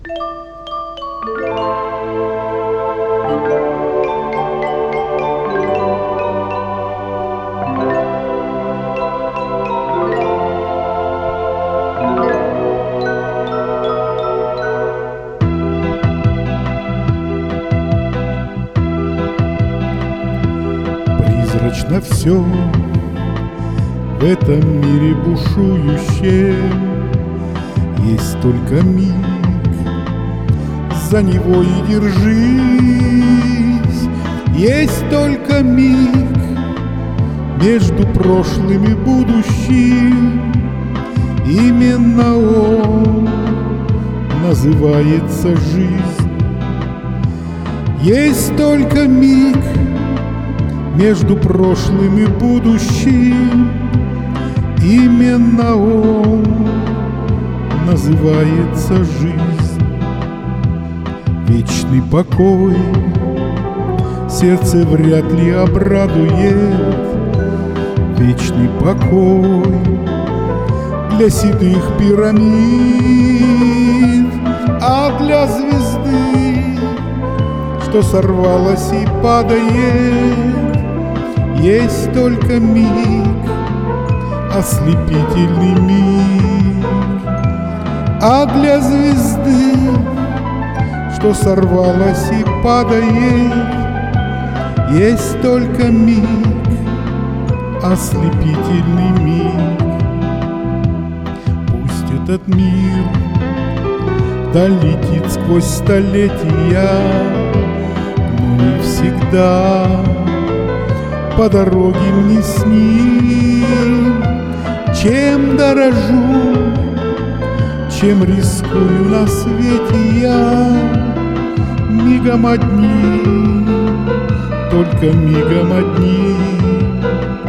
Прозрачно все в этом мире бушующем, есть только миг, за него и держись. Есть только миг между прошлым и будущим, именно он называется жизнь. Есть только миг между прошлым и будущим, именно он называется жизнь. Вечный покой сердце вряд ли обрадует, вечный покой для седых пирамид, а для звезды, что сорвалась и падает, есть только миг, ослепительный миг. А для звезды, что сорвалась и падает, есть только миг, ослепительный миг. Пусть этот мир долетит сквозь столетия, но не всегда по дороге мне с ним. Чем дорожу, чем рискую на свете я, мигом одним, только мигом одним.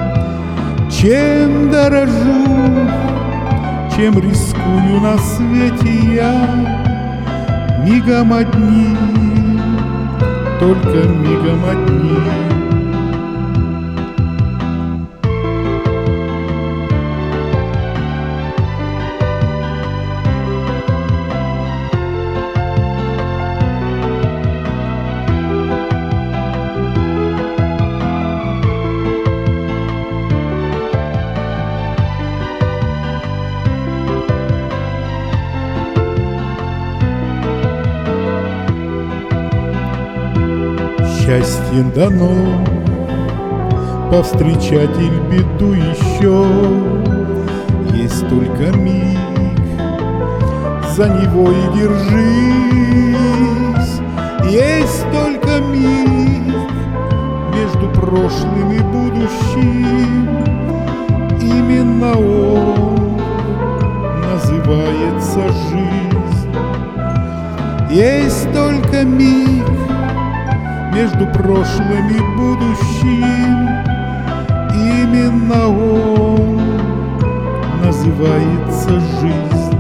Чем дорожу, чем рискую на свете я, мигом одним, только мигом одним. Счастье дано повстречать или беду еще, есть только миг, за него и держись. Есть только миг между прошлым и будущим, именно он называется жизнь. Есть только миг между прошлым и будущим, именно он называется жизнь.